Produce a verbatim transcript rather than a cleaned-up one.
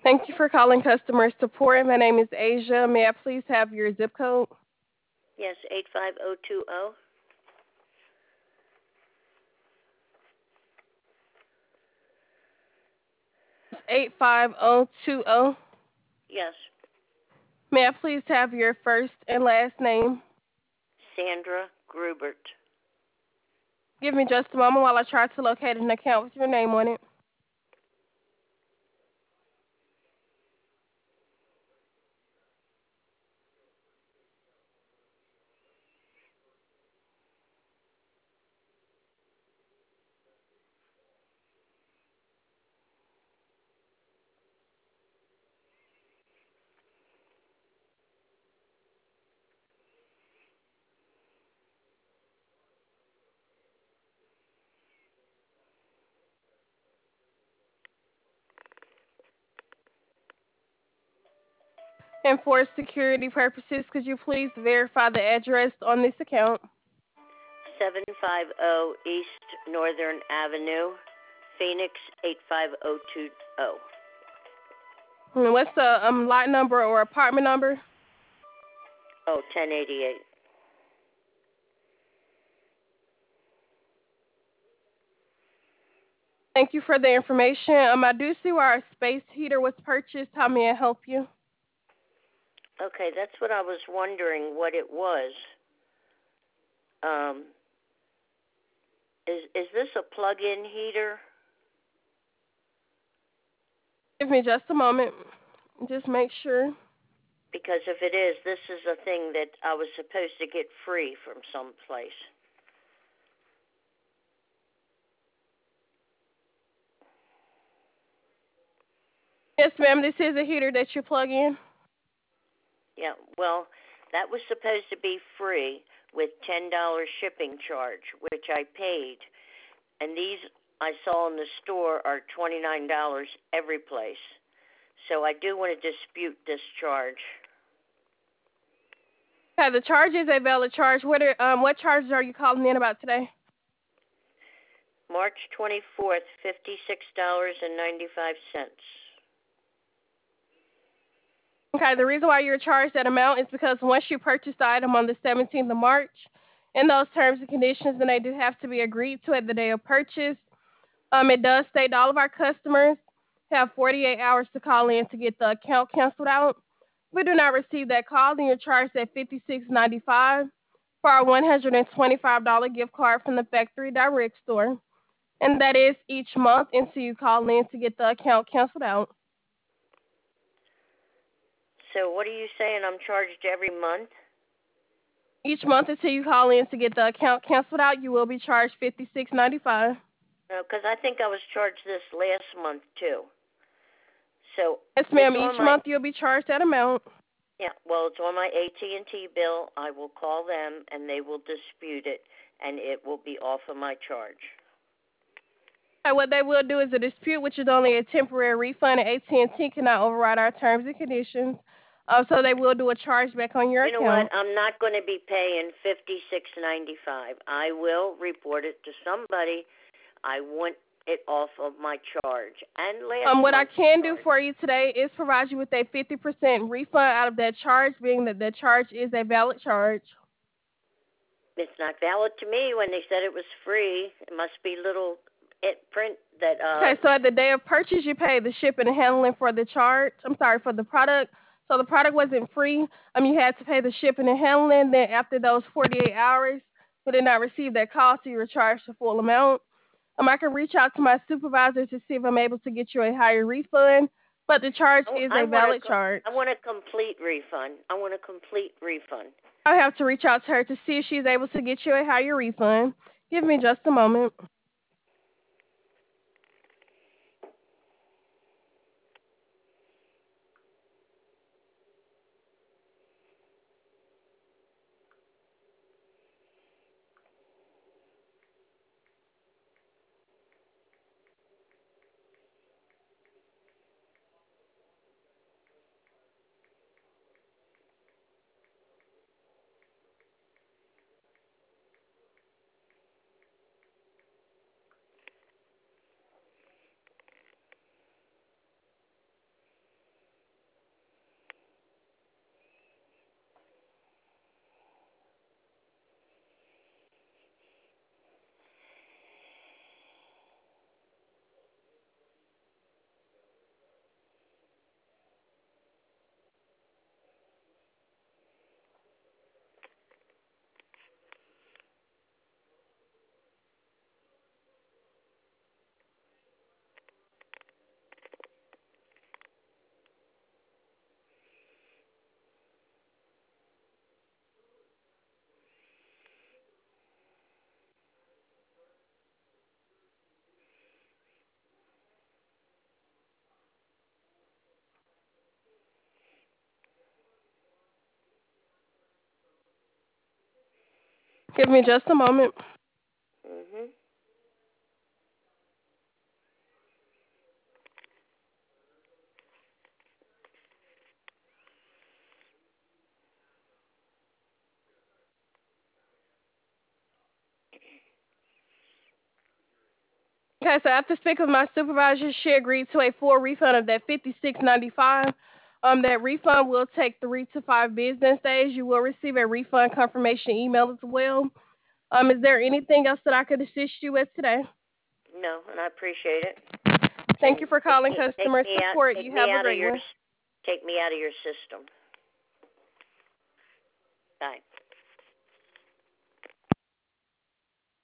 Thank you for calling customer support. My name is Asia. May I please have your zip code? Yes, eight five zero two zero. It's eight five zero two zero. Yes, May I please have your first and last name? Sandra Grubert. Give me just a moment while I try to locate an account with your name on it. And for security purposes, could you please verify the address on this account? seven five zero East Northern Avenue, Phoenix eight five zero two zero. And what's the um, lot number or apartment number? Oh, ten eighty-eight. Thank you for the information. Um, I do see where our space heater was purchased. How may I help you? Okay, that's what I was wondering what it was. Um, is is this a plug-in heater? Give me just a moment. Just make sure. Because if it is, this is a thing that I was supposed to get free from someplace. Yes, ma'am. This is a heater that you plug in. Yeah, well, that was supposed to be free with ten dollars shipping charge, which I paid. And these I saw in the store are twenty-nine dollars every place. So I do want to dispute this charge. Okay, the charge is a valid charge. What are um what charges are you calling in about today? March twenty-fourth, fifty-six dollars and ninety-five cents. Okay, the reason why you're charged that amount is because once you purchase the item on the seventeenth of March, in those terms and conditions, and they do have to be agreed to at the day of purchase. Um, it does state all of our customers have forty-eight hours to call in to get the account canceled out. If we do not receive that call, then you're charged at fifty-six ninety-five for our one hundred twenty-five dollars gift card from the Factory Direct store. And that is each month until you call in to get the account canceled out. So what are you saying? I'm charged every month? Each month until you call in to get the account canceled out, you will be charged fifty-six ninety-five. No, because I think I was charged this last month too. So Yes, it's ma'am. on Each my month you'll be charged that amount. yeah. Well, it's on my A T and T bill. I will call them and they will dispute it, and it will be off of my charge. And what they will do is a dispute, which is only a temporary refund, and A T and T cannot override our terms and conditions. Uh, so they will do a chargeback on your You know what? account. I'm not going to be paying fifty-six ninety-five. I will report it to somebody. I want it off of my charge and last Um, what I month's can do charge. for you today is provide you with a fifty percent refund out of that charge, being that the charge is a valid charge. It's not valid to me when they said it was free. It must be little it print that uh Okay, so at the day of purchase, you pay the shipping and handling for the charge. I'm sorry, for the product. So the product wasn't free. Um, you had to pay the shipping and handling. Then after those forty-eight hours, you did not receive that call, so you were charged the full amount. Um, I can reach out to my supervisor to see if I'm able to get you a higher refund, but the charge is I a want a valid I charge. want a complete refund. I want a complete refund. I'll have to reach out to her to see if she's able to get you a higher refund. Give me just a moment. Give me just a moment. Mhm. Okay, so after speaking with my supervisor, she agreed to a full refund of that fifty-six ninety-five. Um, that refund will take three to five business days. You will receive a refund confirmation email as well. Um, is there anything else that I could assist you with today? No, and I appreciate it. Thank you And for take calling me take customer me out support. take You me have a out of great your one. take me out of your system. Bye.